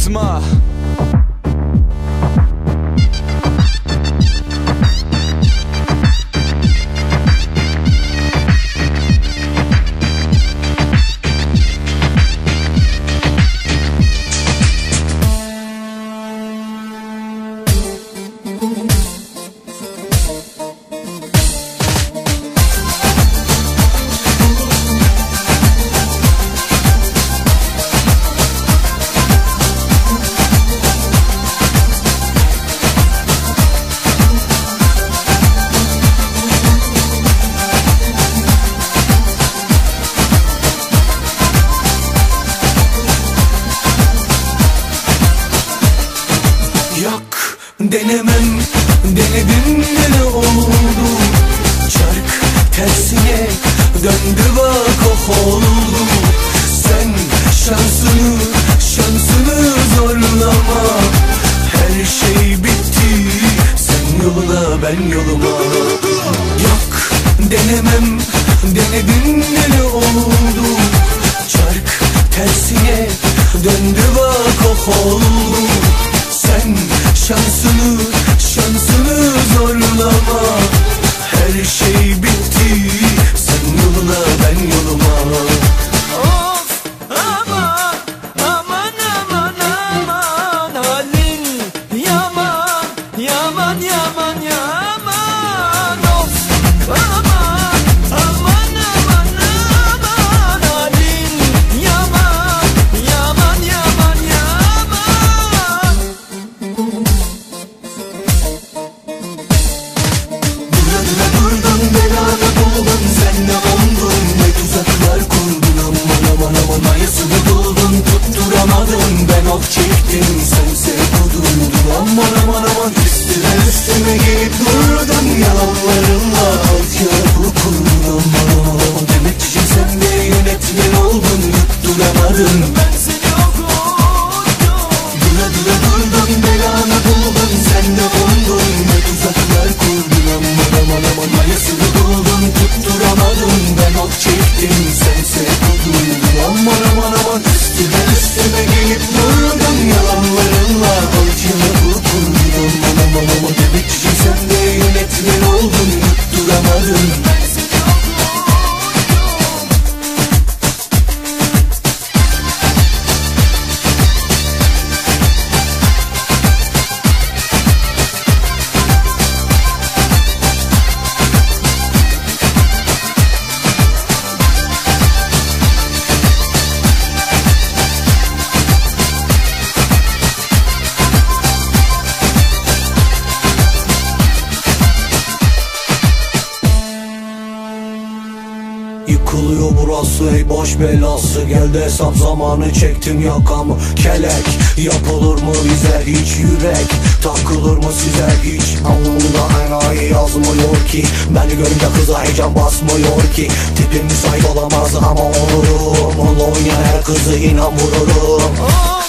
unutma. Yak denemem, denedim de ne oldu? Çark tersine döndü bak oh oldu. Sen şansını zorlama. Her şey bitti, sen yoluna ben yoluma. Yak denemem, denedim de ne oldu? Çark tersine döndü bak oh oldu. Sen şansını zorlama. Her şey bitti, sen yoluna ben yoluma. Of aman aman aman aman, halin yaman yaman yaman yaman. Of aman aman aman aman, halin yaman yaman yaman yaman. Durdun belanı buldun, sen ne oldun? Ne tuzaklar kurdun, aman aman aman. Mayasını buldun, tutturamadın. Ben of çektim, sense kudurdun. Aman aman aman, üstüme gelip durdun. Yalanlarınla altyapı kurdun. Aman aman aman, demek ki sen de yönetmen oldun. Tutturamadın, Ben seni okudum. durdun belanı buldun, sen ne oldun? Ne tuzaklar kurdun, aman aman aman. Mayasını buldun, tutturamadın. Ben of çektim, sense kudurdun. Aman aman aman, üstüme gelip durdun. Yalanlarınla altyapı kurdun. Aman aman aman, demek ki sen de yönetmen oldun. Tutturamadın. Ben seni okudum. Yıkılıyor burası ey boş belası. Geldi hesap zamanı, çektim yakamı. Kelek yapılır mı bize hiç? Yürek takılır mı size hiç? Alnımda enayi yazmıyor ki. Beni görünce kıza heyecan basmıyor ki. Tipim müsait olamaz ama olurum. Olonya her kızı inan vururum.